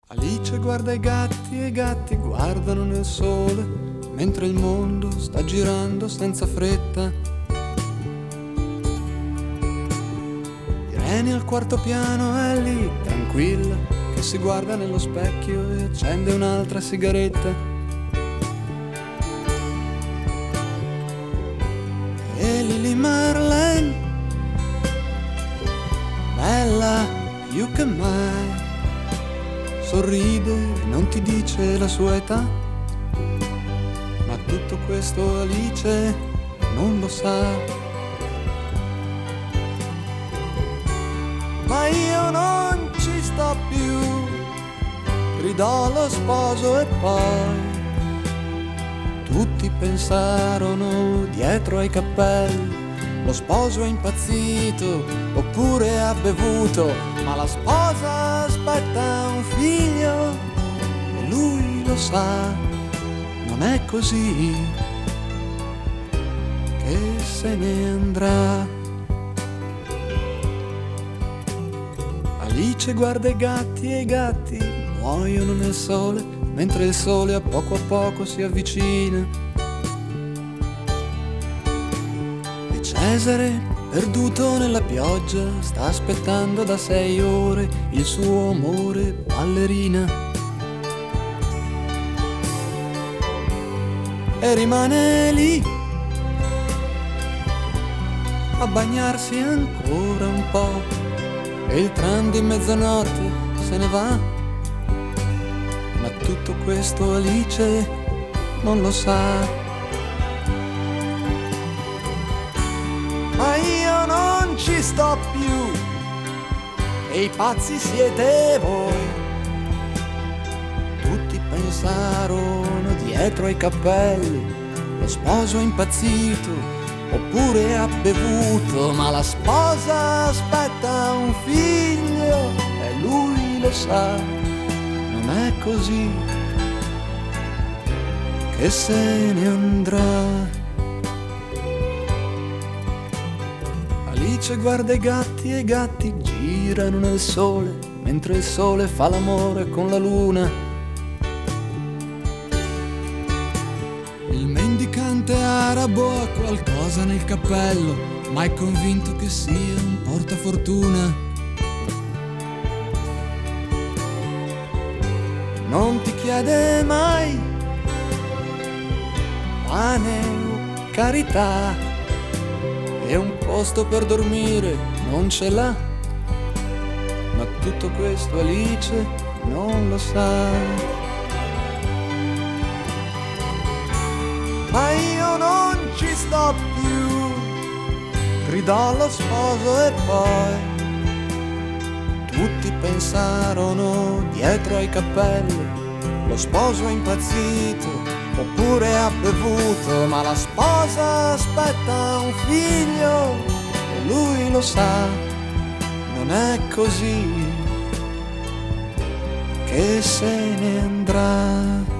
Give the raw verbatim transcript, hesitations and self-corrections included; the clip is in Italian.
Alice guarda i gatti e i gatti guardano nel sole, mentre il mondo sta girando senza fretta. Irene al quarto piano è lì, tranquilla, che si guarda nello specchio e accende un'altra sigaretta. E Lily Marlene, bella più che mai, sorride e non ti dice la sua età, ma tutto questo Alice non lo sa. Ma io non ci sto più, gridò lo sposo e poi tutti pensarono dietro ai cappelli: lo sposo è impazzito oppure ha bevuto, ma la sposa aspetta un figlio e lui lo sa, non è così che se ne andrà. Alice guarda i gatti e i gatti muoiono nel sole, mentre il sole a poco a poco si avvicina. E Cesare, perduto nella pioggia, sta aspettando da sei ore il suo amore ballerina. E rimane lì a bagnarsi ancora un po', e il tram di mezzanotte se ne va. Ma tutto questo Alice non lo sa. Ma io non ci sto più, e i pazzi siete voi. Tutti pensarono dietro ai cappelli: lo sposo è impazzito oppure ha bevuto, ma la sposa aspetta un figlio e lui lo sa, non è così che se ne andrà. Alice guarda i gatti e i gatti girano nel sole, mentre il sole fa l'amore con la luna. Il mendicante arabo ha qualcosa nel cappello, ma è convinto che sia un portafortuna. Non ti chiede mai pane o carità, e un posto per dormire non ce l'ha, ma tutto questo Alice non lo sa. Ma io non ci sto più, gridò lo sposo e poi tutti pensarono dietro ai cappelli: lo sposo è impazzito oppure ha bevuto, ma la sposa aspetta un figlio e lui lo sa, non è così che se ne andrà.